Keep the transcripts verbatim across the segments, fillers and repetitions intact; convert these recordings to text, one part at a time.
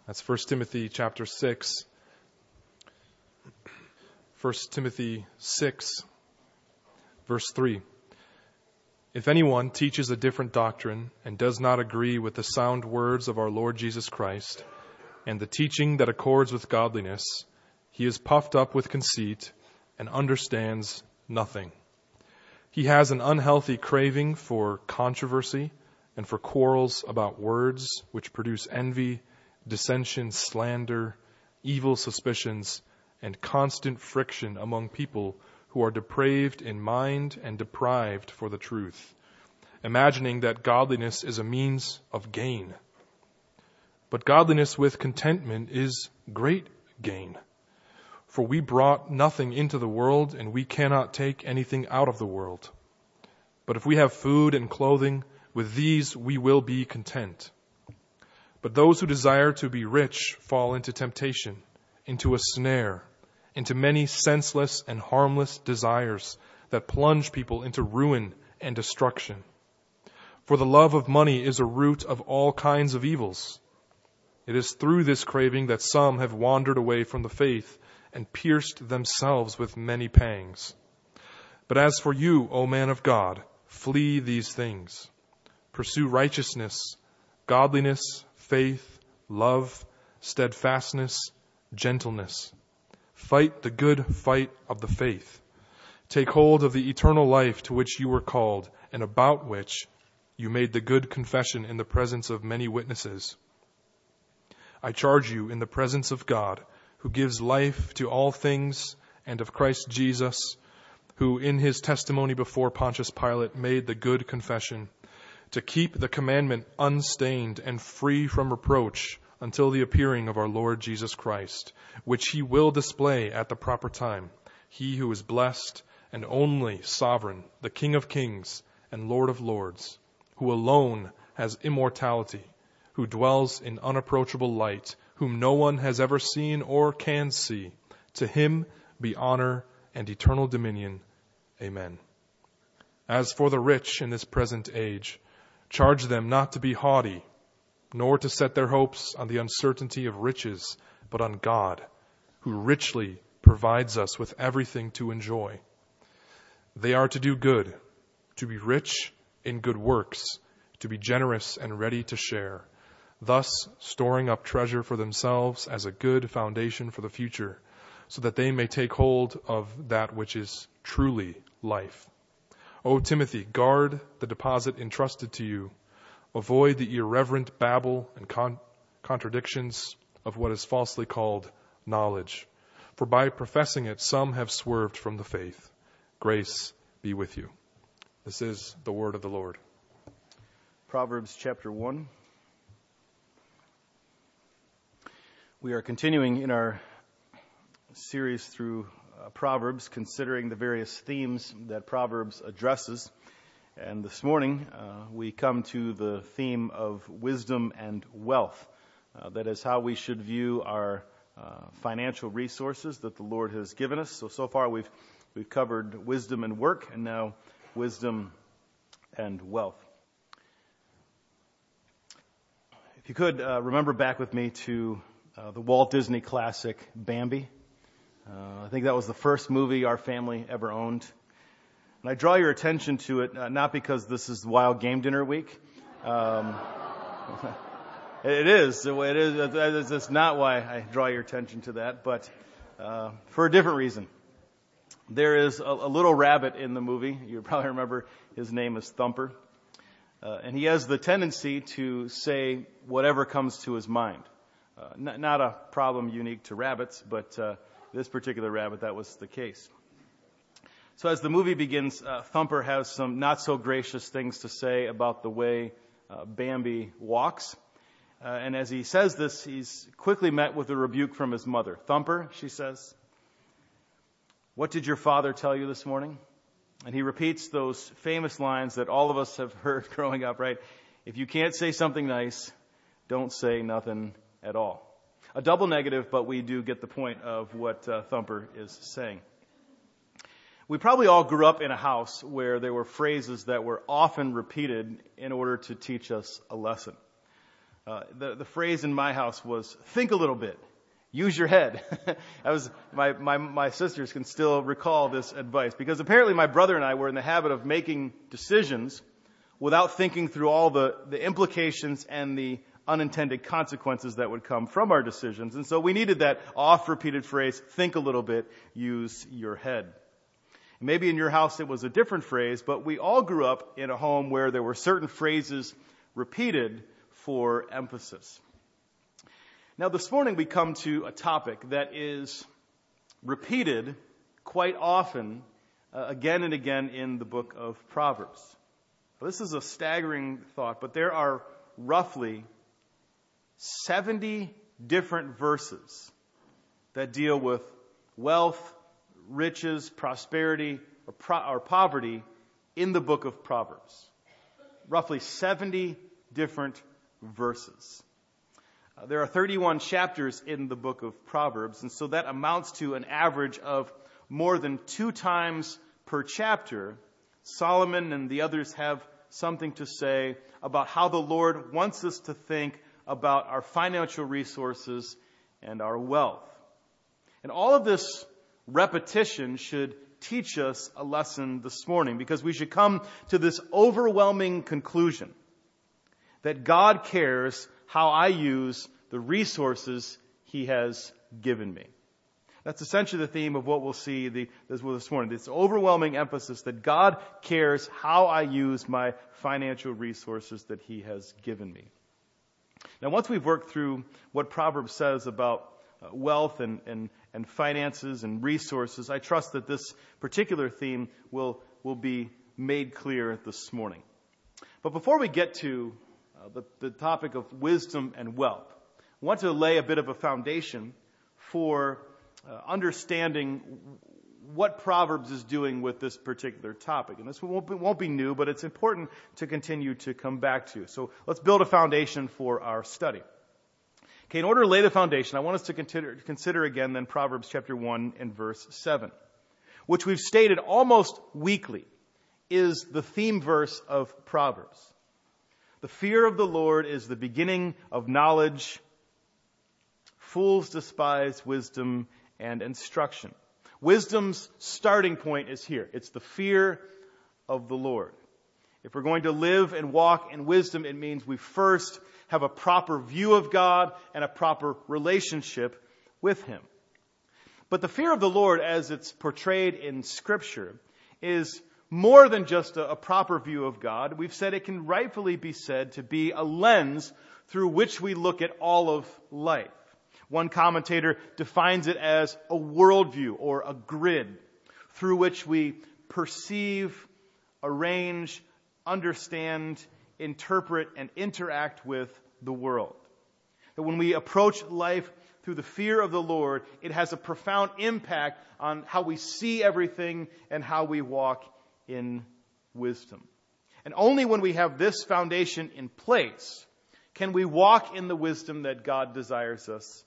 That's First Timothy chapter six. First Timothy six, verse three. If anyone teaches a different doctrine and does not agree with the sound words of our Lord Jesus Christ and the teaching that accords with godliness, he is puffed up with conceit and understands nothing. He has an unhealthy craving for controversy and for quarrels about words, which produce envy, dissension, slander, evil suspicions, and constant friction among people who are depraved in mind and deprived for the truth, imagining that godliness is a means of gain. But godliness with contentment is great gain. For we brought nothing into the world, and we cannot take anything out of the world. But if we have food and clothing, with these we will be content. But those who desire to be rich fall into temptation, into a snare, into many senseless and harmless desires that plunge people into ruin and destruction. For the love of money is a root of all kinds of evils. It is through this craving that some have wandered away from the faith and pierced themselves with many pangs. But as for you, O man of God, flee these things. Pursue righteousness, godliness, faith, love, steadfastness, gentleness. Fight the good fight of the faith. Take hold of the eternal life to which you were called, and about which you made the good confession in the presence of many witnesses. I charge you in the presence of God, who gives life to all things, and of Christ Jesus, who in his testimony before Pontius Pilate made the good confession, to keep the commandment unstained and free from reproach until the appearing of our Lord Jesus Christ, which he will display at the proper time, he who is blessed and only sovereign, the King of kings and Lord of lords, who alone has immortality, who dwells in unapproachable light, whom no one has ever seen or can see. To him be honor and eternal dominion. Amen. As for the rich in this present age, charge them not to be haughty, nor to set their hopes on the uncertainty of riches, but on God, who richly provides us with everything to enjoy. They are to do good, to be rich in good works, to be generous and ready to share, thus storing up treasure for themselves as a good foundation for the future, so that they may take hold of that which is truly life. O Timothy, guard the deposit entrusted to you. Avoid the irreverent babble and con- contradictions of what is falsely called knowledge. For by professing it, some have swerved from the faith. Grace be with you. This is the word of the Lord. Proverbs chapter one. We are continuing in our series through uh, Proverbs, considering the various themes that Proverbs addresses. And this morning, uh, we come to the theme of wisdom and wealth. Uh, that is how we should view our uh, financial resources that the Lord has given us. So, so far we've we've covered wisdom and work, and now wisdom and wealth. If you could uh, remember back with me to uh, the Walt Disney classic Bambi. Uh, I think that was the first movie our family ever owned. And I draw your attention to it, uh, not because this is Wild Game Dinner week. Um, it is. It is. It's not why I draw your attention to that, but uh, for a different reason. There is a, a little rabbit in the movie. You probably remember his name is Thumper. Uh, and he has the tendency to say whatever comes to his mind. Uh, not, not a problem unique to rabbits, but uh, this particular rabbit, that was the case. So as the movie begins, uh, Thumper has some not so gracious things to say about the way uh, Bambi walks. Uh, and as he says this, he's quickly met with a rebuke from his mother. Thumper, she says, "What did your father tell you this morning?" And he repeats those famous lines that all of us have heard growing up, right? If you can't say something nice, don't say nothing at all. A double negative, but we do get the point of what uh, Thumper is saying. We probably all grew up in a house where there were phrases that were often repeated in order to teach us a lesson. Uh, the, the phrase in my house was, think a little bit. Use your head. I was, my, my, my sisters can still recall this advice because apparently my brother and I were in the habit of making decisions without thinking through all the, the implications and the unintended consequences that would come from our decisions. And so we needed that oft-repeated phrase, think a little bit, use your head. Maybe in your house it was a different phrase, but we all grew up in a home where there were certain phrases repeated for emphasis. Now this morning we come to a topic that is repeated quite often, uh, again and again in the book of Proverbs. Now, this is a staggering thought, but there are roughly seventy different verses that deal with wealth, riches, prosperity, or, pro- or poverty in the book of Proverbs. Roughly seventy different verses. Uh, there are thirty-one chapters in the book of Proverbs, and so that amounts to an average of more than two times per chapter. Solomon and the others have something to say about how the Lord wants us to think about our financial resources and our wealth. And all of this repetition should teach us a lesson this morning, because we should come to this overwhelming conclusion that God cares how I use the resources He has given me. That's essentially the theme of what we'll see the, this, this morning. This overwhelming emphasis that God cares how I use my financial resources that He has given me. Now, once we've worked through what Proverbs says about uh, wealth and, and, and finances and resources, I trust that this particular theme will, will be made clear this morning. But before we get to uh, the, the topic of wisdom and wealth, I want to lay a bit of a foundation for uh, understanding what Proverbs is doing with this particular topic. And this won't be, won't be new, but it's important to continue to come back to. So let's build a foundation for our study. Okay, in order to lay the foundation, I want us to consider, consider again then Proverbs chapter one and verse seven, which we've stated almost weekly is the theme verse of Proverbs. The fear of the Lord is the beginning of knowledge. Fools despise wisdom and instruction. Wisdom's starting point is here. It's the fear of the Lord. If we're going to live and walk in wisdom, it means we first have a proper view of God and a proper relationship with Him. But the fear of the Lord, as it's portrayed in Scripture, is more than just a, a proper view of God. We've said it can rightfully be said to be a lens through which we look at all of life. One commentator defines it as a worldview or a grid through which we perceive, arrange, understand, interpret, and interact with the world. That when we approach life through the fear of the Lord, it has a profound impact on how we see everything and how we walk in wisdom. And only when we have this foundation in place can we walk in the wisdom that God desires us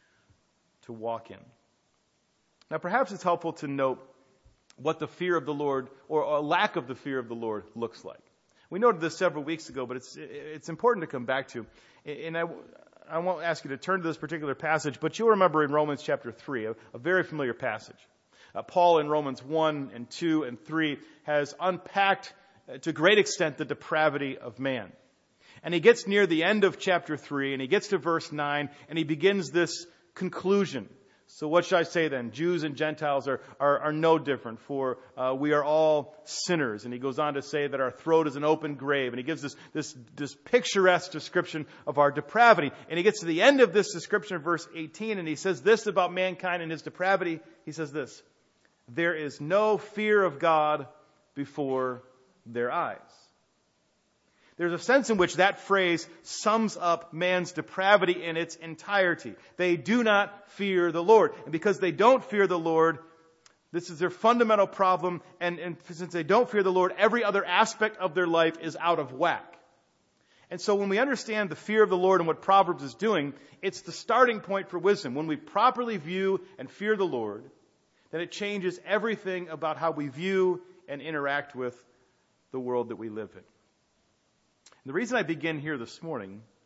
to walk in. Now, perhaps it's helpful to note what the fear of the Lord, or a lack of the fear of the Lord, looks like. We noted this several weeks ago, but it's it's important to come back to. And I, I won't ask you to turn to this particular passage, but you'll remember in Romans chapter three, a, a very familiar passage. Uh, Paul in Romans one and two and three has unpacked uh, to great extent the depravity of man. And he gets near the end of chapter three, and he gets to verse nine, and he begins this conclusion. So what should I say then? Jews and Gentiles are, are, are no different, for uh, we are all sinners. And he goes on to say that our throat is an open grave. And he gives this, this, this picturesque description of our depravity. And he gets to the end of this description of verse eighteen, and he says this about mankind and his depravity. He says this: there is no fear of God before their eyes. There's a sense in which that phrase sums up man's depravity in its entirety. They do not fear the Lord. And because they don't fear the Lord, this is their fundamental problem. And, and since they don't fear the Lord, every other aspect of their life is out of whack. And so when we understand the fear of the Lord and what Proverbs is doing, it's the starting point for wisdom. When we properly view and fear the Lord, then it changes everything about how we view and interact with the world that we live in. The reason I begin here this morning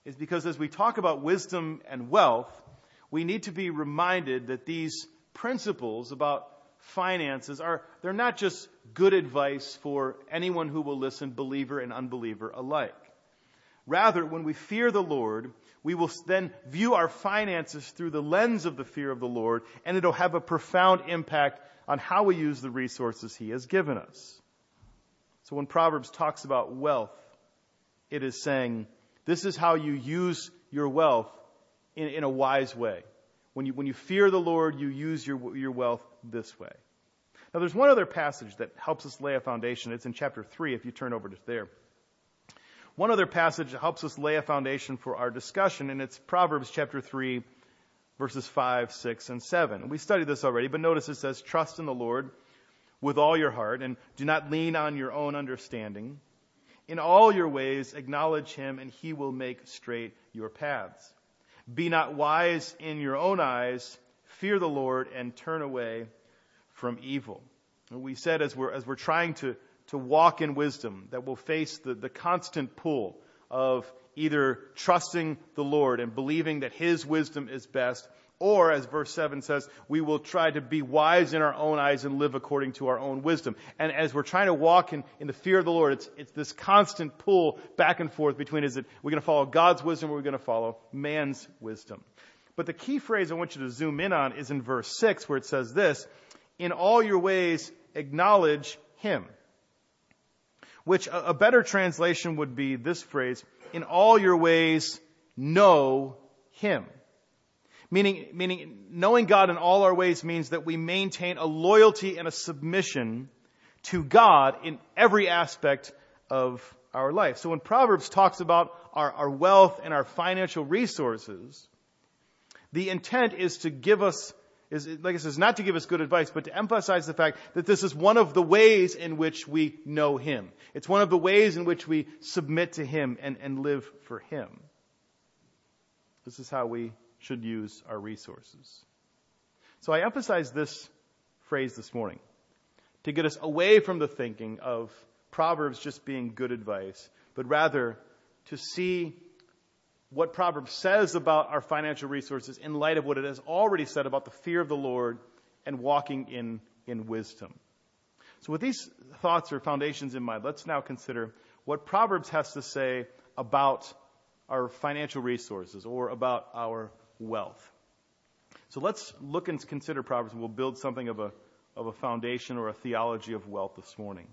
is because as we talk about wisdom and wealth, we need to be reminded that these principles about finances are, they're not just good advice for anyone who will listen, believer and unbeliever alike. Rather, when we fear the Lord, we will then view our finances through the lens of the fear of the Lord, and it'll have a profound impact on how we use the resources He has given us. So when Proverbs talks about wealth, it is saying, this is how you use your wealth in, in a wise way. When you, when you fear the Lord, you use your, your wealth this way. Now, there's one other passage that helps us lay a foundation. It's in chapter three, if you turn over to there. One other passage that helps us lay a foundation for our discussion, and it's Proverbs chapter three, verses five, six, and seven. We studied this already, but notice it says, trust in the Lord with all your heart, and do not lean on your own understanding. In all your ways acknowledge Him, and He will make straight your paths. Be not wise in your own eyes. Fear the Lord and turn away from evil. And we said as we're as we're trying to, to walk in wisdom, that we'll face the, the constant pull of either trusting the Lord and believing that His wisdom is best, or, as verse seven says, we will try to be wise in our own eyes and live according to our own wisdom. And as we're trying to walk in, in the fear of the Lord, it's, it's this constant pull back and forth between, is it we're going to follow God's wisdom or we're going to follow man's wisdom? But the key phrase I want you to zoom in on is in verse six, where it says this, in all your ways acknowledge Him. Which a, a better translation would be this phrase, in all your ways know Him. Meaning, meaning, knowing God in all our ways means that we maintain a loyalty and a submission to God in every aspect of our life. So when Proverbs talks about our, our wealth and our financial resources, the intent is to give us, is like I said, not to give us good advice, but to emphasize the fact that this is one of the ways in which we know Him. It's one of the ways in which we submit to Him and, and live for Him. This is how we should use our resources. So I emphasize this phrase this morning to get us away from the thinking of Proverbs just being good advice, but rather to see what Proverbs says about our financial resources in light of what it has already said about the fear of the Lord and walking in, in wisdom. So with these thoughts or foundations in mind, let's now consider what Proverbs has to say about our financial resources or about our wealth. So let's look and consider Proverbs, and we'll build something of a of a foundation or a theology of wealth this morning.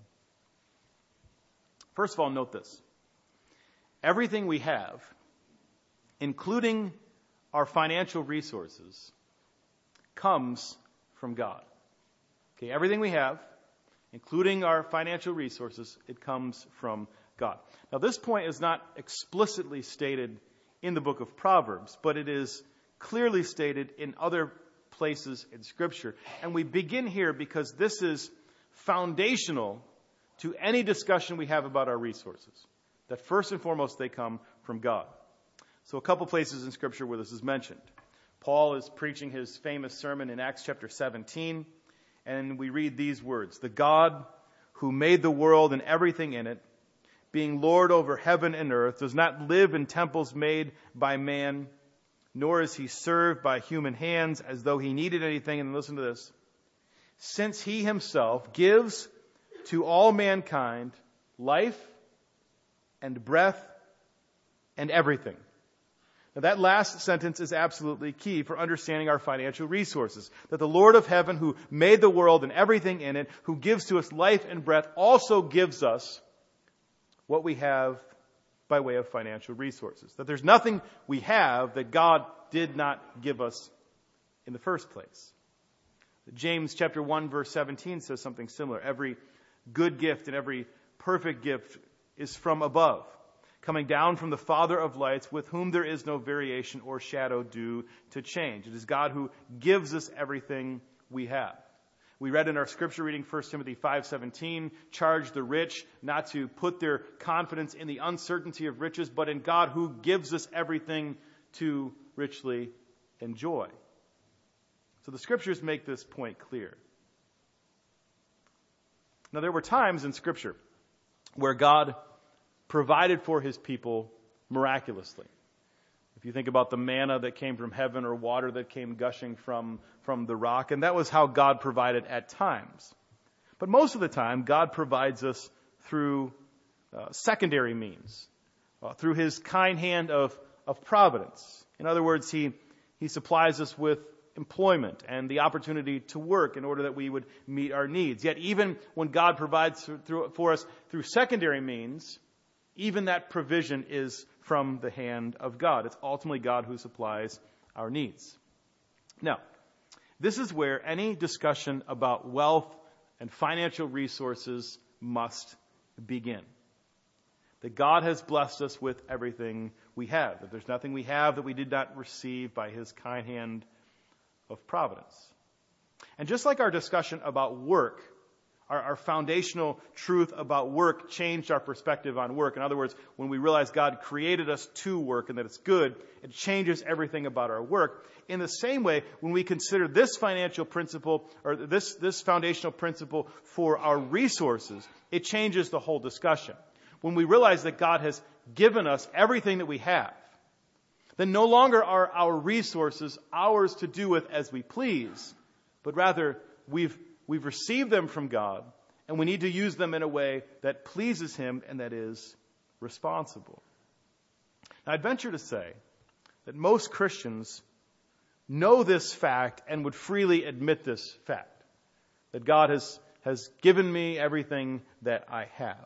First of all, note this. Everything we have, including our financial resources, comes from God. Okay, everything we have, including our financial resources, it comes from God. Now, this point is not explicitly stated in the book of Proverbs, but it is clearly stated in other places in Scripture. And we begin here because this is foundational to any discussion we have about our resources. That first and foremost, they come from God. So a couple places in Scripture where this is mentioned. Paul is preaching his famous sermon in Acts chapter seventeen, and we read these words, "The God who made the world and everything in it, being Lord over heaven and earth, does not live in temples made by man, nor is He served by human hands as though He needed anything." And listen to this. "Since He Himself gives to all mankind life and breath and everything." Now that last sentence is absolutely key for understanding our financial resources. That the Lord of heaven, who made the world and everything in it, who gives to us life and breath, also gives us what we have by way of financial resources. That there's nothing we have that God did not give us in the first place. James chapter one verse seventeen says something similar. Every good gift and every perfect gift is from above, coming down from the Father of lights, with whom there is no variation or shadow due to change. It is God who gives us everything we have. We read in our scripture reading First Timothy five seventeen, "Charge the rich not to put their confidence in the uncertainty of riches, but in God who gives us everything to richly enjoy." So the scriptures make this point clear. Now there were times in Scripture where God provided for His people miraculously. If you think about the manna that came from heaven or water that came gushing from, from the rock, and that was how God provided at times. But most of the time, God provides us through uh, secondary means, uh, through his kind hand of, of providence. In other words, he, he supplies us with employment and the opportunity to work in order that we would meet our needs. Yet even when God provides through, for us through secondary means, even that provision is from the hand of God. It's ultimately God who supplies our needs. Now, this is where any discussion about wealth and financial resources must begin. That God has blessed us with everything we have. That there's nothing we have that we did not receive by his kind hand of providence. And just like our discussion about work, our, our foundational truth about work changed our perspective on work. In other words, when we realize God created us to work and that it's good, it changes everything about our work. In the same way, when we consider this financial principle, or this, this foundational principle for our resources, it changes the whole discussion. When we realize that God has given us everything that we have, then no longer are our resources ours to do with as we please, but rather we've, we've received them from God, and we need to use them in a way that pleases him and that is responsible. Now, I'd venture to say that most Christians know this fact and would freely admit this fact, that God has, has given me everything that I have.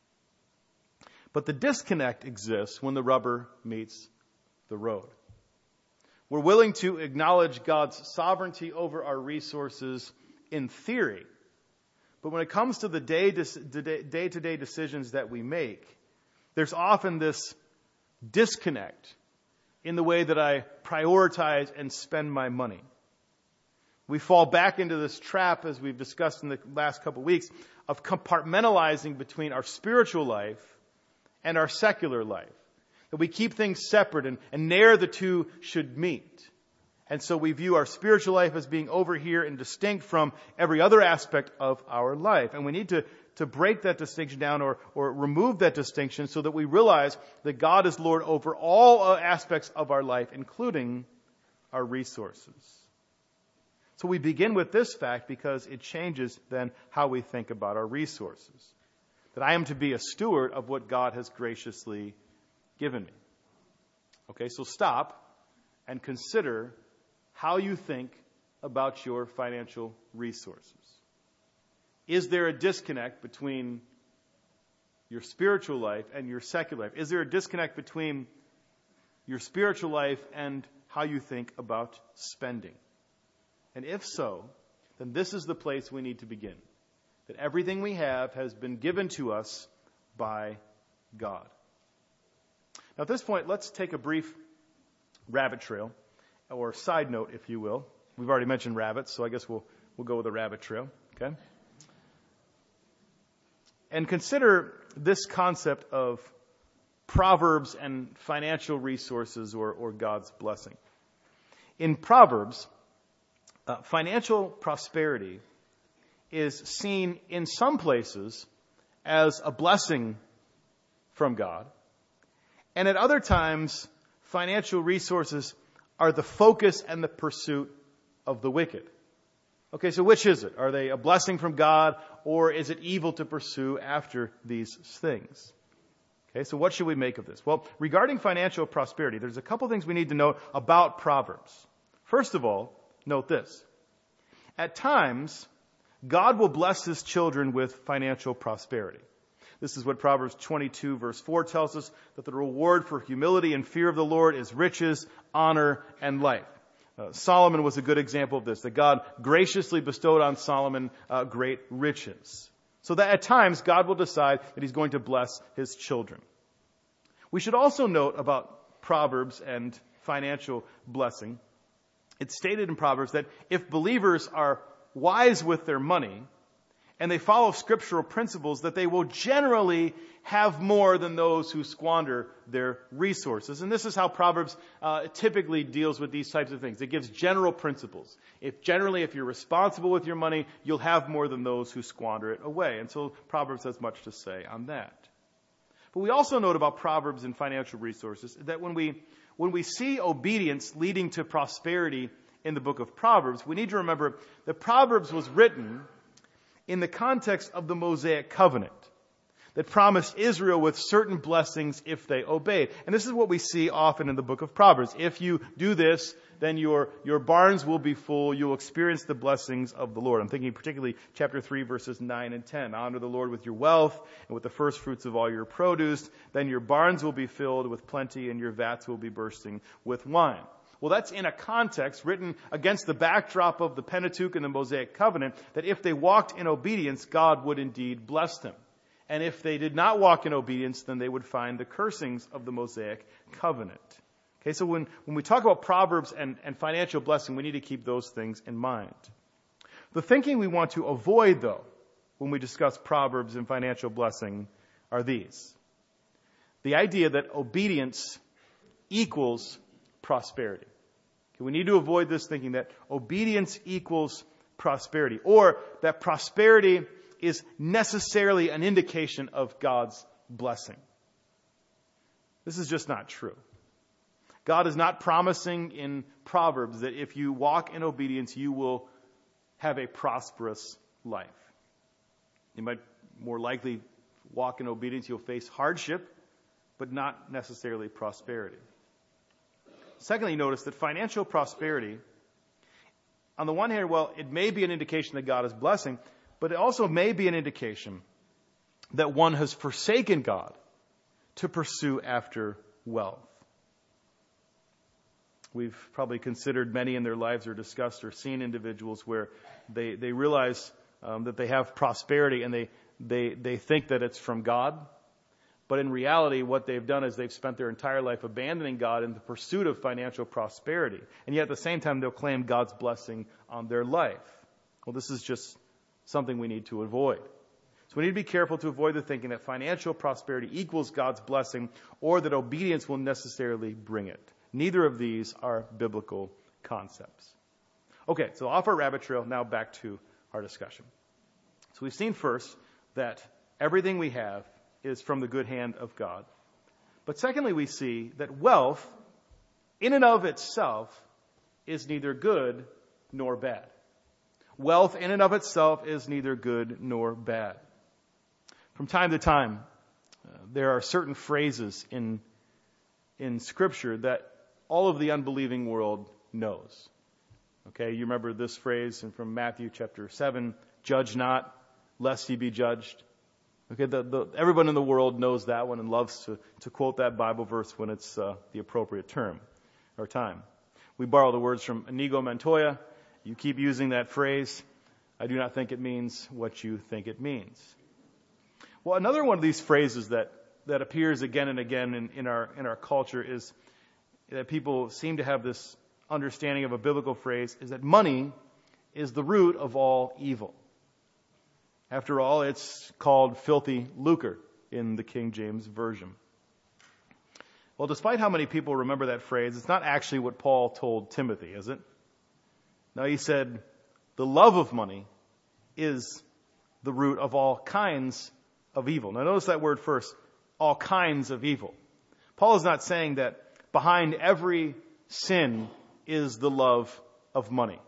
But the disconnect exists when the rubber meets the road. We're willing to acknowledge God's sovereignty over our resources in theory, but when it comes to the day, day-to-day decisions that we make, there's often this disconnect in the way that I prioritize and spend my money. We fall back into this trap, as we've discussed in the last couple of weeks, of compartmentalizing between our spiritual life and our secular life. That we keep things separate, and, and ne'er the two should meet. And so we view our spiritual life as being over here and distinct from every other aspect of our life. And we need to, to break that distinction down or, or remove that distinction so that we realize that God is Lord over all aspects of our life, including our resources. So we begin with this fact because it changes then how we think about our resources. That I am to be a steward of what God has graciously given me. Okay, so stop and consider how you think about your financial resources. Is there a disconnect between your spiritual life and your secular life? Is there a disconnect between your spiritual life and how you think about spending? And if so, then this is the place we need to begin. That everything we have has been given to us by God. Now, at this point, let's take a brief rabbit trail, or side note, if you will. We've already mentioned rabbits, so I guess we'll we'll go with a rabbit trail, okay? And consider this concept of Proverbs and financial resources or, or God's blessing. In Proverbs, uh, financial prosperity is seen in some places as a blessing from God. And at other times, financial resources are the focus and the pursuit of the wicked. Okay, so which is it? Are they a blessing from God, or is it evil to pursue after these things? Okay, so what should we make of this? Well, regarding financial prosperity, there's a couple things we need to know about Proverbs. First of all, note this. At times, God will bless his children with financial prosperity. This is what Proverbs twenty-two verse four tells us, that the reward for humility and fear of the Lord is riches, honor, and life. Uh, Solomon was a good example of this, that God graciously bestowed on Solomon uh, great riches. So that at times God will decide that he's going to bless his children. We should also note about Proverbs and financial blessing. It's stated in Proverbs that if believers are wise with their money, and they follow scriptural principles, that they will generally have more than those who squander their resources. And this is how Proverbs uh, typically deals with these types of things. It gives general principles. If generally, if you're responsible with your money, you'll have more than those who squander it away. And so Proverbs has much to say on that. But we also note about Proverbs and financial resources that when we when we see obedience leading to prosperity in the book of Proverbs, we need to remember that Proverbs was written in the context of the Mosaic covenant that promised Israel with certain blessings if they obeyed. And this is what we see often in the book of Proverbs. If you do this, then your, your barns will be full. You'll experience the blessings of the Lord. I'm thinking particularly chapter three, verses nine and ten. Honor the Lord with your wealth and with the first fruits of all your produce. Then your barns will be filled with plenty and your vats will be bursting with wine. Well, that's in a context written against the backdrop of the Pentateuch and the Mosaic covenant, that if they walked in obedience, God would indeed bless them. And if they did not walk in obedience, then they would find the cursings of the Mosaic covenant. Okay, so when, when we talk about Proverbs and, and financial blessing, we need to keep those things in mind. The thinking we want to avoid, though, when we discuss Proverbs and financial blessing are these. The idea that obedience equals prosperity. Okay, we need to avoid this thinking that obedience equals prosperity, or that prosperity is necessarily an indication of God's blessing. This is just not true. God is not promising in Proverbs that if you walk in obedience, you will have a prosperous life. You might more likely walk in obedience, you'll face hardship, but not necessarily prosperity. Secondly, notice that financial prosperity, on the one hand, well, it may be an indication that God is blessing, but it also may be an indication that one has forsaken God to pursue after wealth. We've probably considered many in their lives or discussed or seen individuals where they, they realize um, that they have prosperity and they, they, they think that it's from God. But in reality, what they've done is they've spent their entire life abandoning God in the pursuit of financial prosperity. And yet at the same time, they'll claim God's blessing on their life. Well, this is just something we need to avoid. So we need to be careful to avoid the thinking that financial prosperity equals God's blessing or that obedience will necessarily bring it. Neither of these are biblical concepts. Okay, so off our rabbit trail, now back to our discussion. So we've seen first that everything we have is from the good hand of God. But secondly, we see that wealth, in and of itself, is neither good nor bad. Wealth in and of itself is neither good nor bad. From time to time, uh, there are certain phrases in, in Scripture that all of the unbelieving world knows. Okay, you remember this phrase from Matthew chapter seven, judge not, lest ye be judged. Okay, the, the, everyone in the world knows that one and loves to, to quote that Bible verse when it's uh, the appropriate term or time. We borrow the words from Inigo Montoya. You keep using that phrase. I do not think it means what you think it means. Well, another one of these phrases that, that appears again and again in, in our in our culture is that people seem to have this understanding of a biblical phrase is that money is the root of all evil. After all, it's called filthy lucre in the King James Version. Well, despite how many people remember that phrase, it's not actually what Paul told Timothy, is it? No, he said, the love of money is the root of all kinds of evil. Now notice that word first, all kinds of evil. Paul is not saying that behind every sin is the love of money.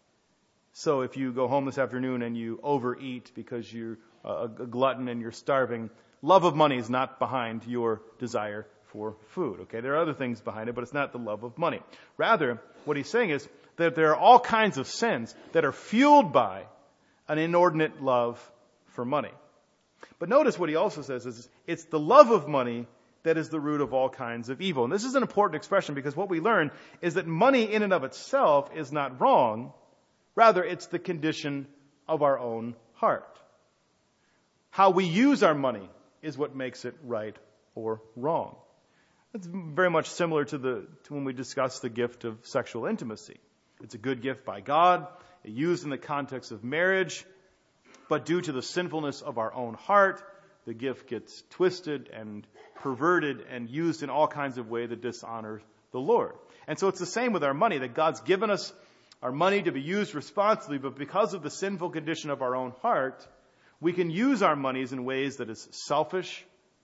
So if you go home this afternoon and you overeat because you're a glutton and you're starving, love of money is not behind your desire for food. Okay, there are other things behind it, but it's not the love of money. Rather, what he's saying is that there are all kinds of sins that are fueled by an inordinate love for money. But notice what he also says is it's the love of money that is the root of all kinds of evil. And this is an important expression because what we learn is that money in and of itself is not wrong. Rather, it's the condition of our own heart. How we use our money is what makes it right or wrong. It's very much similar to the to when we discuss the gift of sexual intimacy. It's a good gift by God, used in the context of marriage, but due to the sinfulness of our own heart, the gift gets twisted and perverted and used in all kinds of ways that dishonor the Lord. And so it's the same with our money, that God's given us our money to be used responsibly, but because of the sinful condition of our own heart, we can use our monies in ways that is selfish,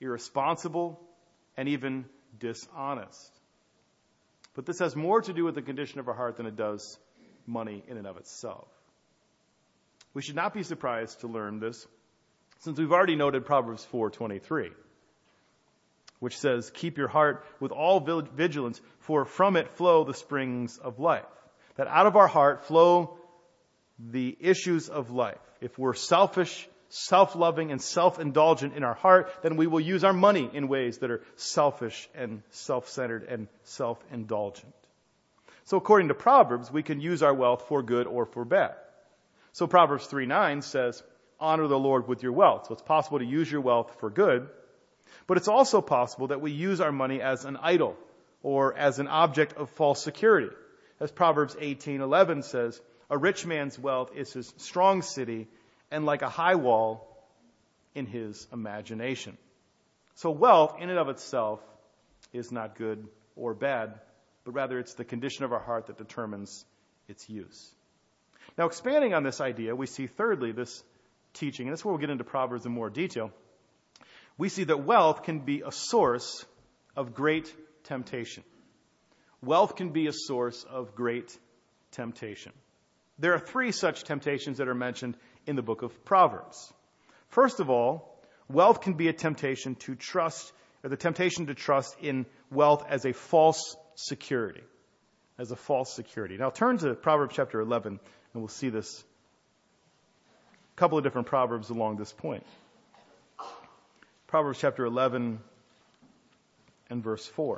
irresponsible, and even dishonest. But this has more to do with the condition of our heart than it does money in and of itself. We should not be surprised to learn this, since we've already noted Proverbs four twenty-three, which says, "Keep your heart with all vigilance, for from it flow the springs of life." That out of our heart flow the issues of life. If we're selfish, self-loving, and self-indulgent in our heart, then we will use our money in ways that are selfish and self-centered and self-indulgent. So according to Proverbs, we can use our wealth for good or for bad. So Proverbs three nine says, "Honor the Lord with your wealth." So it's possible to use your wealth for good, but it's also possible that we use our money as an idol or as an object of false security. As Proverbs eighteen eleven says, "A rich man's wealth is his strong city, and like a high wall in his imagination." So wealth in and of itself is not good or bad, but rather it's the condition of our heart that determines its use. Now, expanding on this idea, we see thirdly this teaching, and this is where we'll get into Proverbs in more detail. We see that wealth can be a source of great temptation. Wealth can be a source of great temptation. There are three such temptations that are mentioned in the book of Proverbs. First of all, wealth can be a temptation to trust, or the temptation to trust in wealth as a false security. As a false security. Now turn to Proverbs chapter eleven, and we'll see this. A couple of different Proverbs along this point. Proverbs chapter eleven and verse four.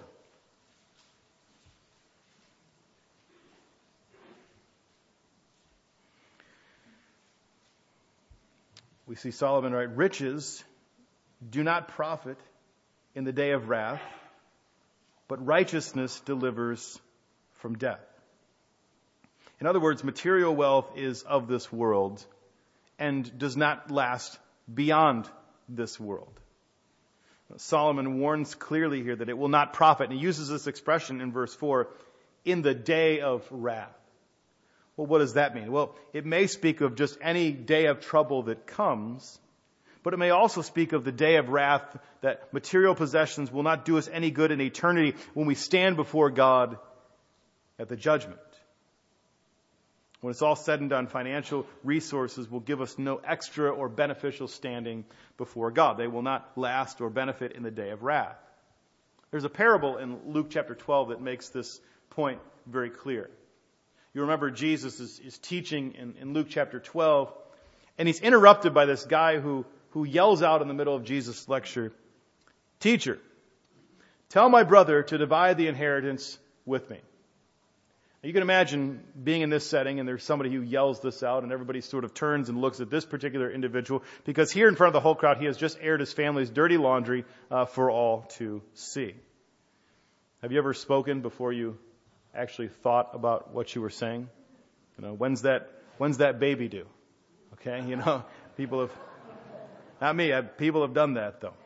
We see Solomon write, "Riches do not profit in the day of wrath, but righteousness delivers from death." In other words, material wealth is of this world and does not last beyond this world. Solomon warns clearly here that it will not profit, and he uses this expression in verse four, "in the day of wrath." Well, what does that mean? Well, it may speak of just any day of trouble that comes, but it may also speak of the day of wrath, that material possessions will not do us any good in eternity when we stand before God at the judgment. When it's all said and done, financial resources will give us no extra or beneficial standing before God. They will not last or benefit in the day of wrath. There's a parable in Luke chapter twelve that makes this point very clear. You remember Jesus is, is teaching in, in Luke chapter twelve, and he's interrupted by this guy who, who yells out in the middle of Jesus' lecture, "Teacher, tell my brother to divide the inheritance with me." Now, you can imagine being in this setting, and there's somebody who yells this out, and everybody sort of turns and looks at this particular individual, because here in front of the whole crowd, he has just aired his family's dirty laundry uh, for all to see. Have you ever spoken before you actually thought about what you were saying? You know, when's that, when's that baby due? Okay, you know, people have, not me, I, people have done that though.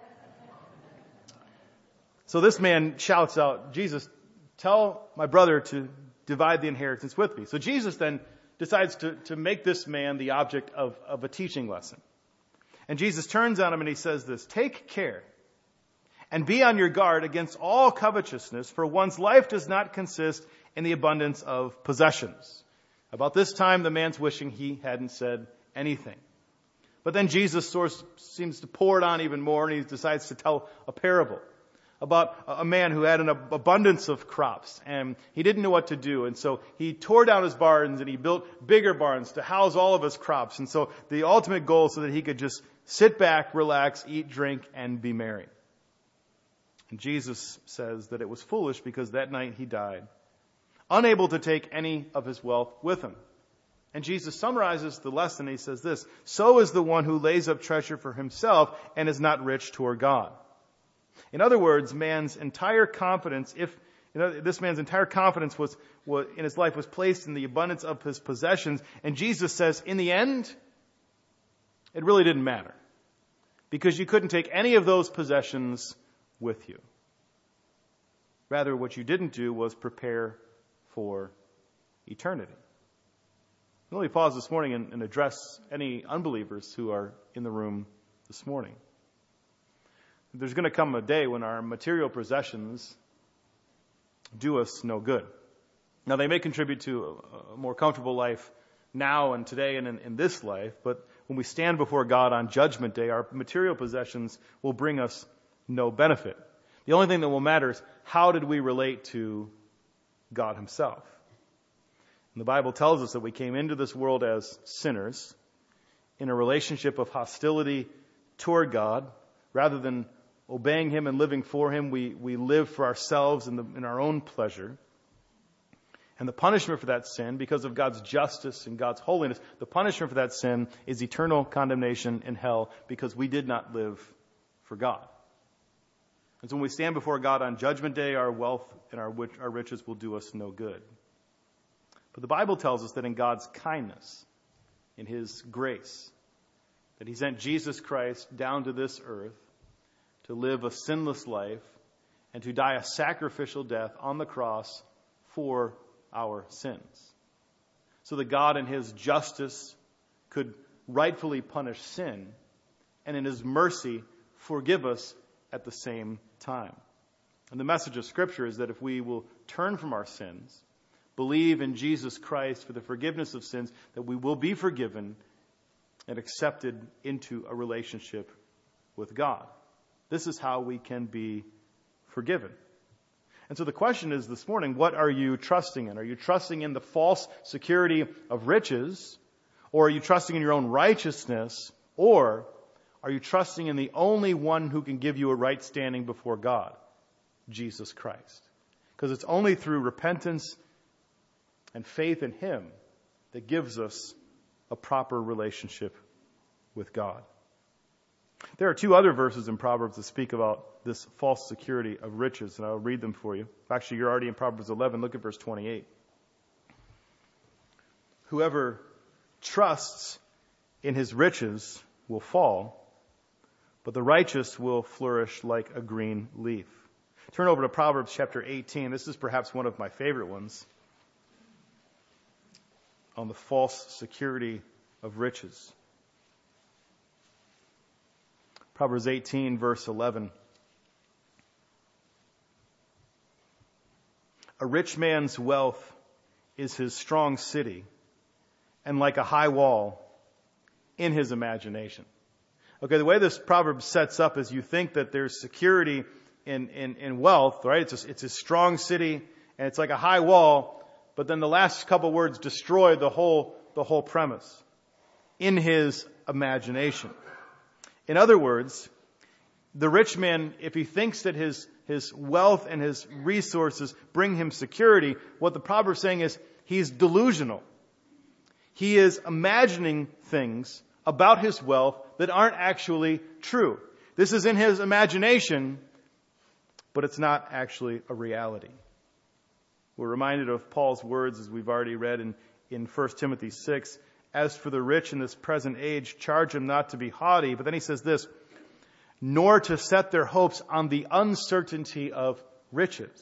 So this man shouts out, "Jesus, tell my brother to divide the inheritance with me." So Jesus then decides to, to make this man the object of, of a teaching lesson. And Jesus turns on him and he says this, "Take care and be on your guard against all covetousness, for one's life does not consist in the abundance of possessions." About this time, the man's wishing he hadn't said anything. But then Jesus sort of seems to pour it on even more, and he decides to tell a parable about a man who had an abundance of crops, and he didn't know what to do. And so he tore down his barns and he built bigger barns to house all of his crops. And so the ultimate goal is so that he could just sit back, relax, eat, drink, and be merry. And Jesus says that it was foolish because that night he died, unable to take any of his wealth with him. And Jesus summarizes the lesson. He says this, "So is the one who lays up treasure for himself and is not rich toward God." In other words, man's entire confidence, if you know, this man's entire confidence was, was in his life was placed in the abundance of his possessions. And Jesus says, in the end, it really didn't matter, because you couldn't take any of those possessions with you. Rather, what you didn't do was prepare for eternity. Let me pause this morning and, and address any unbelievers who are in the room this morning. there's going to come a day when our material possessions do us no good. Now, they may contribute to a more comfortable life now and today and in, in this life, but when we stand before God on Judgment Day, our material possessions will bring us no benefit. The only thing that will matter is how did we relate to God Himself? And the Bible tells us that we came into this world as sinners in a relationship of hostility toward God. Rather than obeying Him and living for Him, we, we live for ourselves in, the, in our own pleasure. And the punishment for that sin, because of God's justice and God's holiness, the punishment for that sin is eternal condemnation in hell because we did not live for God. And so when we stand before God on Judgment Day, our wealth and our, our riches will do us no good. But the Bible tells us that in God's kindness, in His grace, that He sent Jesus Christ down to this earth to live a sinless life and to die a sacrificial death on the cross for our sins. So that God in His justice could rightfully punish sin and in His mercy forgive us at the same time. And the message of Scripture is that if we will turn from our sins, believe in Jesus Christ for the forgiveness of sins, that we will be forgiven and accepted into a relationship with God. This is how we can be forgiven. And so the question is this morning, what are you trusting in? Are you trusting in the false security of riches? Or are you trusting in your own righteousness? Or are you trusting in the only one who can give you a right standing before God? Jesus Christ. Because it's only through repentance and faith in Him that gives us a proper relationship with God. There are two other verses in Proverbs that speak about this false security of riches, and I'll read them for you. Actually, you're already in Proverbs eleven. Look at verse twenty-eight. Whoever trusts in his riches will fall, but the righteous will flourish like a green leaf. Turn over to Proverbs chapter eighteen. This is perhaps one of my favorite ones on the false security of riches. Proverbs eighteen, verse eleven. A rich man's wealth is his strong city, and like a high wall in his imagination. Okay, the way this proverb sets up is you think that there's security in, in, in wealth, right? It's a, it's a strong city, and it's like a high wall, but then the last couple words destroy the whole, the whole premise. In his imagination. In other words, the rich man, if he thinks that his, his wealth and his resources bring him security, what the proverb is saying is he's delusional. He is imagining things about his wealth that aren't actually true. This is in his imagination, but it's not actually a reality. We're reminded of Paul's words, as we've already read in, in First Timothy six. As for the rich in this present age, charge them not to be haughty. But then he says this, nor to set their hopes on the uncertainty of riches.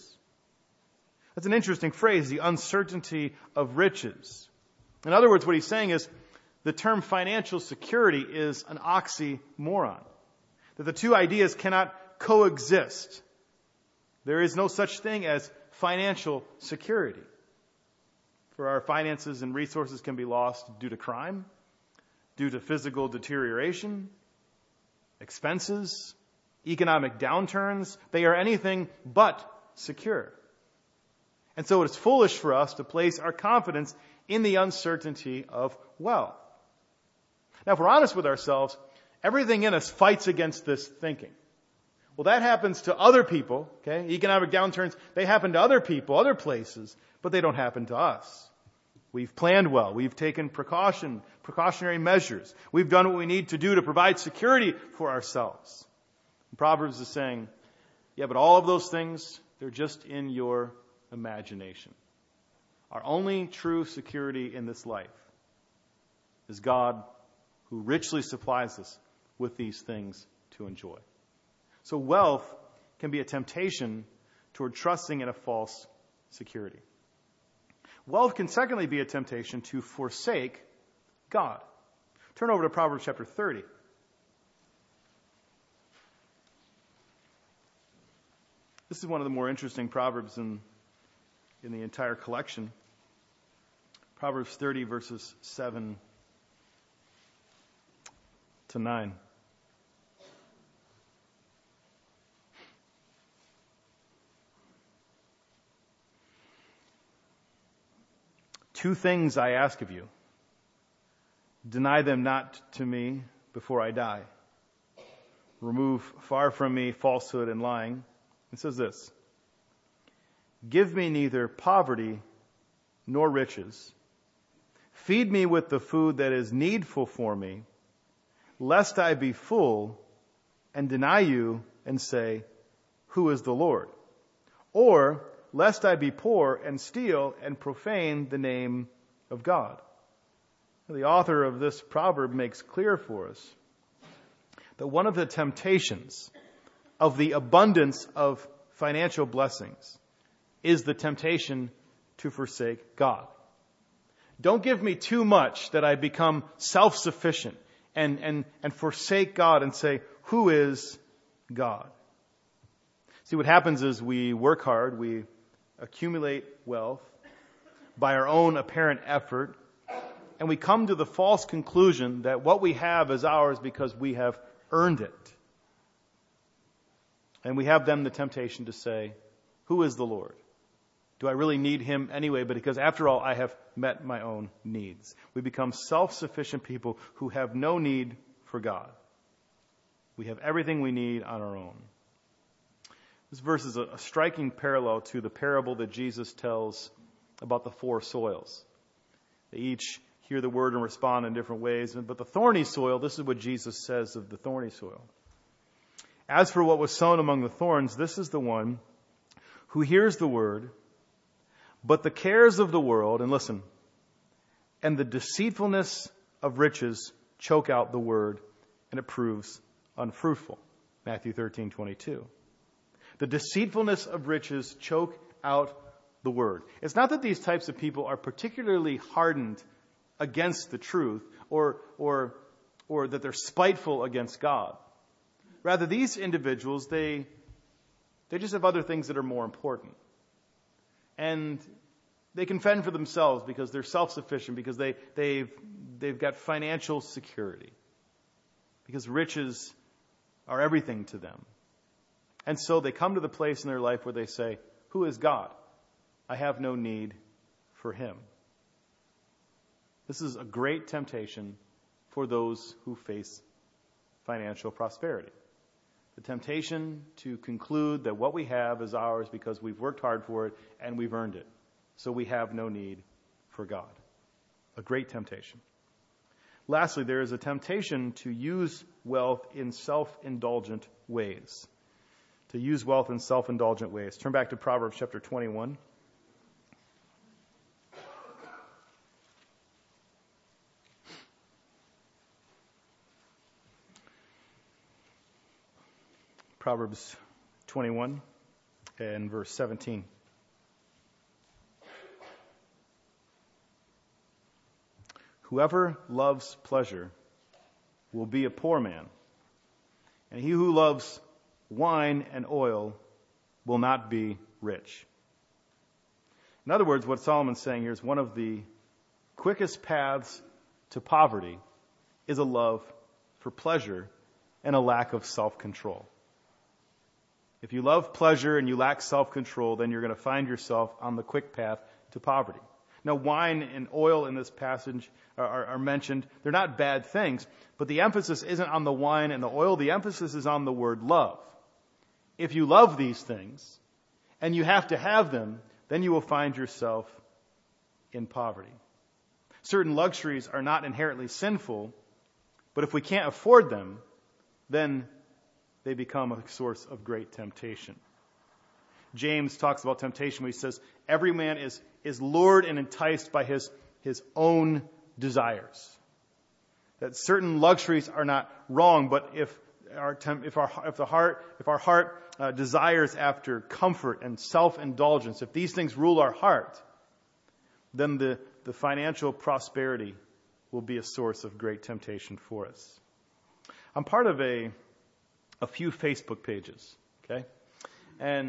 That's an interesting phrase, the uncertainty of riches. In other words, what he's saying is the term financial security is an oxymoron. That the two ideas cannot coexist. There is no such thing as financial security. For our finances and resources can be lost due to crime, due to physical deterioration, expenses, economic downturns. They are anything but secure. And so it is foolish for us to place our confidence in the uncertainty of wealth. Now, if we're honest with ourselves, everything in us fights against this thinking. Well, that happens to other people, okay? Economic downturns, they happen to other people, other places, but they don't happen to us. We've planned well. We've taken precaution, precautionary measures. We've done what we need to do to provide security for ourselves. And Proverbs is saying, yeah, but all of those things, they're just in your imagination. Our only true security in this life is God who richly supplies us with these things to enjoy. So wealth can be a temptation toward trusting in a false security. Wealth can secondly be a temptation to forsake God. Turn over to Proverbs chapter thirty. This is one of the more interesting proverbs in, in the entire collection. Proverbs thirty, verses seven to nine. Two things I ask of you. Deny them not to me before I die. Remove far from me falsehood and lying. It says this: give me neither poverty nor riches. Feed me with the food that is needful for me, lest I be full and deny you and say, who is the Lord? Or lest I be poor and steal and profane the name of God. The author of this proverb makes clear for us that one of the temptations of the abundance of financial blessings is the temptation to forsake God. Don't give me too much that I become self-sufficient and, and, and forsake God and say, who is God? See, what happens is we work hard, we accumulate wealth by our own apparent effort, and we come to the false conclusion that what we have is ours because we have earned it. And we have then the temptation to say, who is the Lord? Do I really need Him anyway? But because after all, I have met my own needs. We become self-sufficient people who have no need for God. We have everything we need on our own. This verse is a striking parallel to the parable that Jesus tells about the four soils. They each hear the word and respond in different ways. But the thorny soil, this is what Jesus says of the thorny soil. As for what was sown among the thorns, this is the one who hears the word, but the cares of the world, and listen, and the deceitfulness of riches choke out the word, and it proves unfruitful. Matthew thirteen twenty-two. The deceitfulness of riches choke out the word. It's not that these types of people are particularly hardened against the truth or, or, or that they're spiteful against God. Rather, these individuals, they, they just have other things that are more important. And they can fend for themselves because they're self-sufficient, because they, they've, they've got financial security, because riches are everything to them. And so they come to the place in their life where they say, who is God? I have no need for Him. This is a great temptation for those who face financial prosperity. The temptation to conclude that what we have is ours because we've worked hard for it and we've earned it. So we have no need for God. A great temptation. Lastly, there is a temptation to use wealth in self-indulgent ways. To use wealth in self-indulgent ways. Turn back to Proverbs chapter twenty-one. Proverbs twenty-one and verse seventeen. Whoever loves pleasure will be a poor man, and he who loves wine and oil will not be rich. In other words, what Solomon's saying here is one of the quickest paths to poverty is a love for pleasure and a lack of self-control. If you love pleasure and you lack self-control, then you're going to find yourself on the quick path to poverty. Now, wine and oil in this passage are, are, are mentioned. They're not bad things, but the emphasis isn't on the wine and the oil. The emphasis is on the word love. If you love these things and you have to have them, then you will find yourself in poverty. Certain luxuries are not inherently sinful, but if we can't afford them, then they become a source of great temptation. James talks about temptation when he says, every man is, is lured and enticed by his, his own desires. That certain luxuries are not wrong, but if our, if our, if the heart, if our heart uh, desires after comfort and self-indulgence, if these things rule our heart, then the, the financial prosperity will be a source of great temptation for us. I'm part of a, a few Facebook pages, okay? And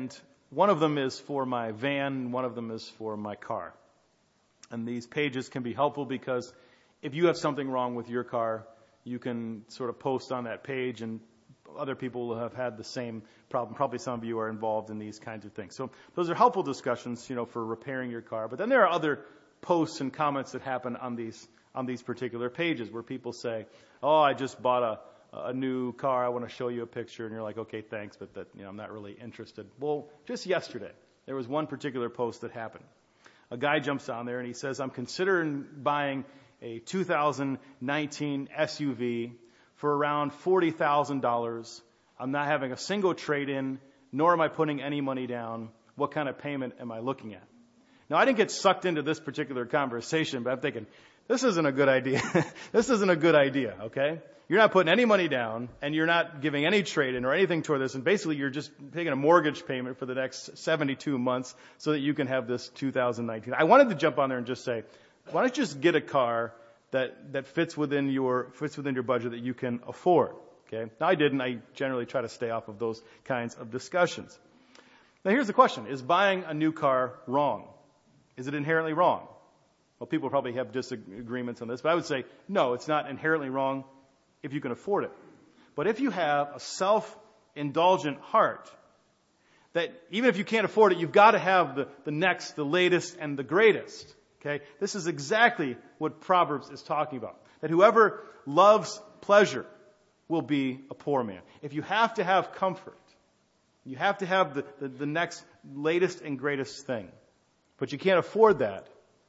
one of them is for my van, one of them is for my car. And these pages can be helpful because if you have something wrong with your car, you can sort of post on that page, and other people will have had the same problem. Probably some of you are involved in these kinds of things. So those are helpful discussions, you know, for repairing your car. But then there are other posts and comments that happen on these on these particular pages where people say, "Oh, I just bought a a new car. I want to show you a picture." And you're like, "Okay, thanks, but that, you know, I'm not really interested." Well, just yesterday, there was one particular post that happened. A guy jumps on there and he says, "I'm considering buying a two thousand nineteen S U V for around forty thousand dollars. I'm not having a single trade-in, nor am I putting any money down. What kind of payment am I looking at?" Now, I didn't get sucked into this particular conversation, but I'm thinking, this isn't a good idea. This isn't a good idea, okay? You're not putting any money down, and you're not giving any trade-in or anything toward this, and basically you're just taking a mortgage payment for the next seventy-two months so that you can have this two thousand nineteen. I wanted to jump on there and just say, why don't you just get a car that, that fits within your fits within your budget that you can afford, okay? Now, I didn't. I generally try to stay off of those kinds of discussions. Now, here's the question. Is buying a new car wrong? Is it inherently wrong? Well, people probably have disagreements on this, but I would say, no, it's not inherently wrong if you can afford it. But if you have a self-indulgent heart, that even if you can't afford it, you've got to have the, the next, the latest, and the greatest. Okay? This is exactly what Proverbs is talking about. That whoever loves pleasure will be a poor man. If you have to have comfort, you have to have the, the, the next, latest, and greatest thing, but you can't afford that,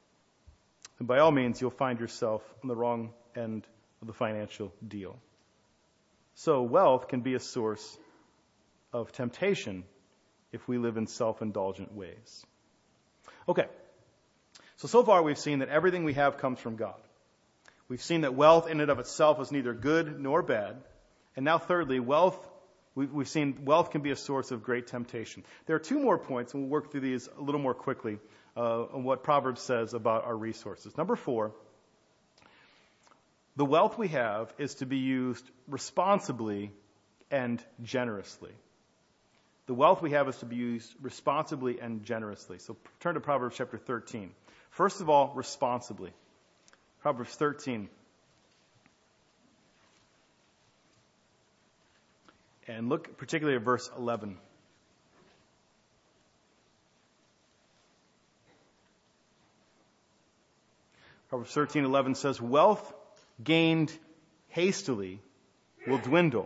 then by all means, you'll find yourself on the wrong end of the financial deal. So wealth can be a source of temptation if we live in self-indulgent ways. Okay. So, so far we've seen that everything we have comes from God. We've seen that wealth in and of itself is neither good nor bad. And now thirdly, wealth, we've, we've seen wealth can be a source of great temptation. There are two more points, and we'll work through these a little more quickly, uh, on what Proverbs says about our resources. Number four, the wealth we have is to be used responsibly and generously. The wealth we have is to be used responsibly and generously. So turn to Proverbs chapter thirteen. First of all, responsibly. Proverbs thirteen. And look particularly at verse eleven. Proverbs thirteen eleven says, "Wealth gained hastily will dwindle,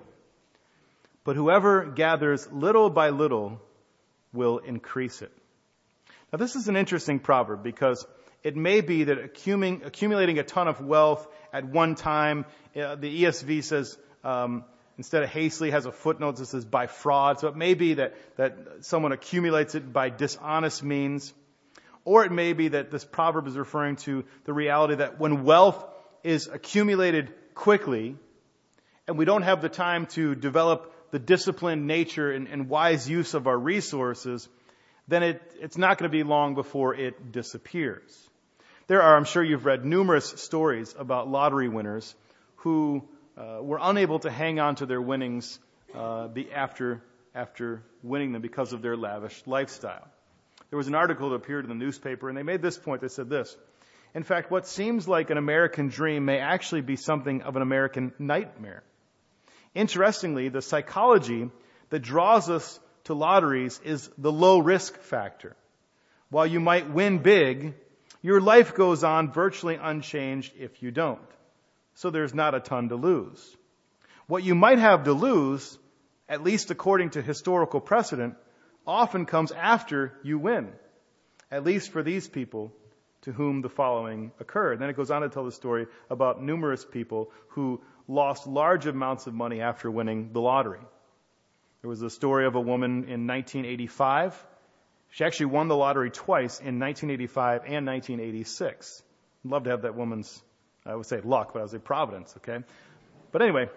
but whoever gathers little by little will increase it." Now, this is an interesting proverb because it may be that accumulating, accumulating a ton of wealth at one time, uh, the E S V says, um, instead of hastily, has a footnote that says by fraud. So it may be that, that someone accumulates it by dishonest means. Or it may be that this proverb is referring to the reality that when wealth is accumulated quickly, and we don't have the time to develop the disciplined nature and, and wise use of our resources, then it, it's not going to be long before it disappears. There are, I'm sure you've read numerous stories about lottery winners who uh, were unable to hang on to their winnings uh, be after, after winning them because of their lavish lifestyle. There was an article that appeared in the newspaper, and they made this point. They said this: "In fact, what seems like an American dream may actually be something of an American nightmare. Interestingly, the psychology that draws us to lotteries is the low risk factor. While you might win big, your life goes on virtually unchanged if you don't. So there's not a ton to lose. What you might have to lose, at least according to historical precedent, often comes after you win, at least for these people to whom the following occurred." Then it goes on to tell the story about numerous people who lost large amounts of money after winning the lottery. There was a story of a woman in nineteen eighty-five. She actually won the lottery twice, in nineteen eighty-five and nineteen eighty-six. I'd love to have that woman's, I would say luck, but I would say providence, okay? But anyway,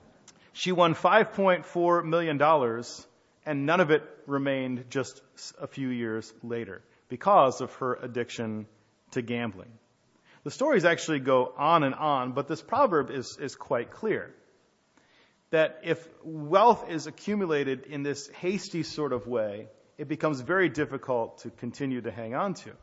she won five point four million dollars, and none of it remained just a few years later because of her addiction to gambling. The stories actually go on and on, but this proverb is, is quite clear. That if wealth is accumulated in this hasty sort of way, it becomes very difficult to continue to hang on to.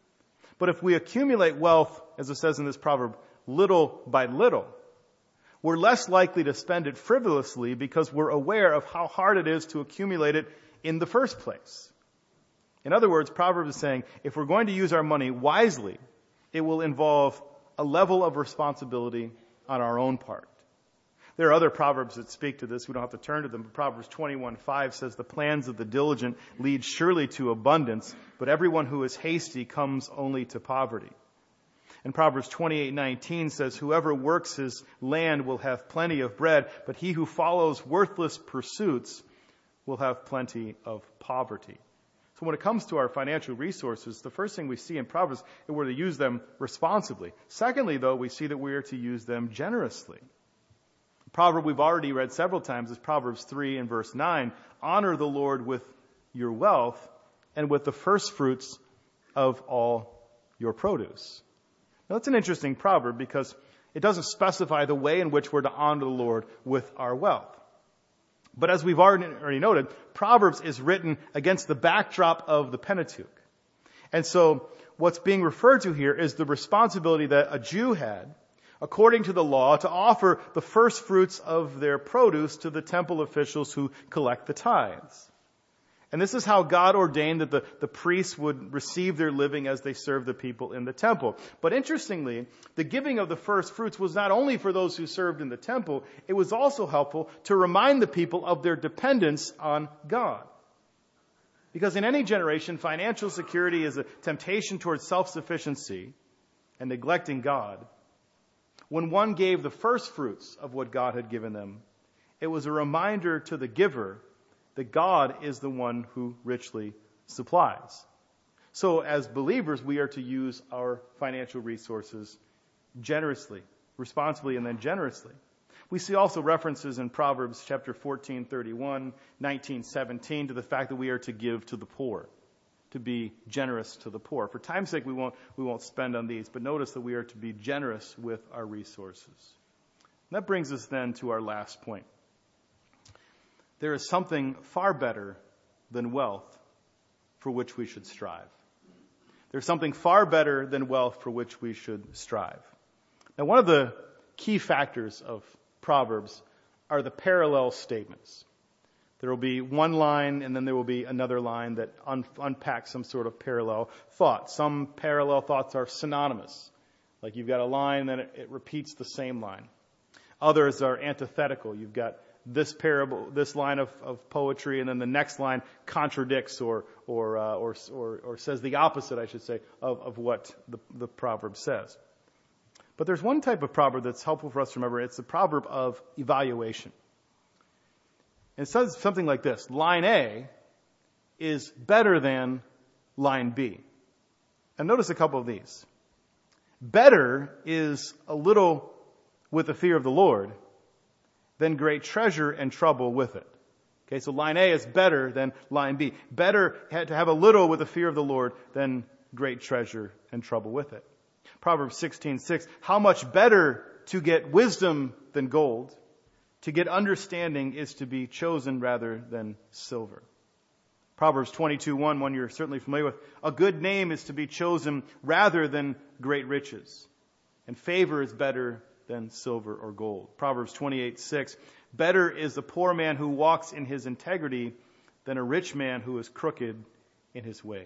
But if we accumulate wealth, as it says in this proverb, little by little, we're less likely to spend it frivolously because we're aware of how hard it is to accumulate it in the first place. In other words, Proverbs is saying, if we're going to use our money wisely, it will involve a level of responsibility on our own part. There are other proverbs that speak to this. We don't have to turn to them. But Proverbs twenty-one five says, the plans of the diligent lead surely to abundance, but everyone who is hasty comes only to poverty. And Proverbs twenty-eight nineteen says, whoever works his land will have plenty of bread, but he who follows worthless pursuits will have plenty of poverty. So when it comes to our financial resources, the first thing we see in Proverbs is we're to use them responsibly. Secondly, though, we see that we are to use them generously. The proverb we've already read several times is Proverbs three and verse nine. Honor the Lord with your wealth and with the first fruits of all your produce. Now, that's an interesting proverb because it doesn't specify the way in which we're to honor the Lord with our wealth. But as we've already noted, Proverbs is written against the backdrop of the Pentateuch. And so what's being referred to here is the responsibility that a Jew had, according to the law, to offer the first fruits of their produce to the temple officials who collect the tithes. And this is how God ordained that the, the priests would receive their living as they served the people in the temple. But interestingly, the giving of the first fruits was not only for those who served in the temple, it was also helpful to remind the people of their dependence on God. Because in any generation, financial security is a temptation towards self-sufficiency and neglecting God. When one gave the first fruits of what God had given them, it was a reminder to the giver that God is the one who richly supplies. So as believers, we are to use our financial resources generously, responsibly, and then generously. We see also references in Proverbs chapter fourteen thirty-one, nineteen seventeen to the fact that we are to give to the poor, to be generous to the poor. For time's sake, we won't, we won't spend on these, but notice that we are to be generous with our resources. And that brings us then to our last point. There is something far better than wealth for which we should strive. There's something far better than wealth for which we should strive. Now, one of the key factors of Proverbs are the parallel statements. There will be one line and then there will be another line that un- unpacks some sort of parallel thought. Some parallel thoughts are synonymous. Like you've got a line and then it, it repeats the same line. Others are antithetical. You've got this parable, this line of, of poetry, and then the next line contradicts or or uh, or, or or says the opposite, I should say, of, of what the, the proverb says. But there's one type of proverb that's helpful for us to remember. It's the proverb of evaluation. And it says something like this: line A is better than line B. And notice a couple of these. Better is a little with the fear of the Lord, then great treasure and trouble with it. Okay, so line A is better than line B. Better to have a little with the fear of the Lord than great treasure and trouble with it. Proverbs sixteen six, how much better to get wisdom than gold, to get understanding is to be chosen rather than silver. Proverbs twenty-two one, one you're certainly familiar with, a good name is to be chosen rather than great riches, and favor is better than silver or gold. Proverbs twenty-eight six, better is the poor man who walks in his integrity than a rich man who is crooked in his ways.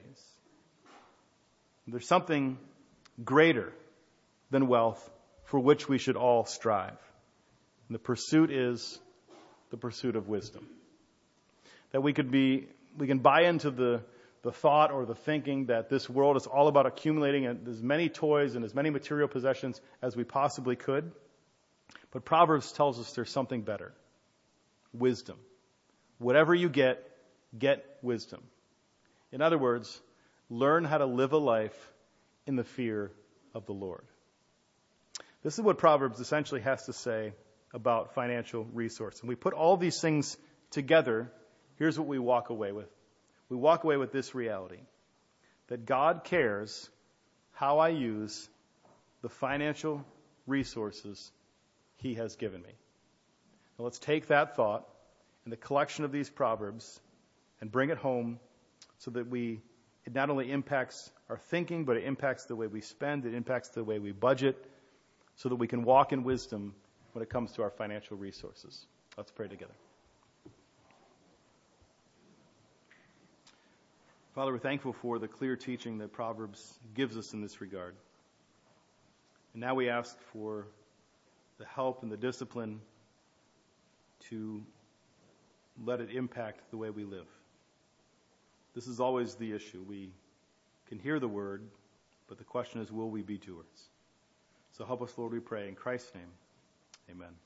There's something greater than wealth for which we should all strive. And the pursuit is the pursuit of wisdom. That we could be, we can buy into the, the thought or the thinking that this world is all about accumulating as many toys and as many material possessions as we possibly could. But Proverbs tells us there's something better. Wisdom. Whatever you get, get wisdom. In other words, learn how to live a life in the fear of the Lord. This is what Proverbs essentially has to say about financial resource. And we put all these things together, here's what we walk away with. We walk away with this reality, that God cares how I use the financial resources He has given me. Now let's take that thought and the collection of these Proverbs and bring it home so that we, it not only impacts our thinking, but it impacts the way we spend, it impacts the way we budget, so that we can walk in wisdom when it comes to our financial resources. Let's pray together. Father, we're thankful for the clear teaching that Proverbs gives us in this regard. And now we ask for the help and the discipline to let it impact the way we live. This is always the issue. We can hear the word, but the question is, will we be doers? So help us, Lord, we pray. In Christ's name, amen.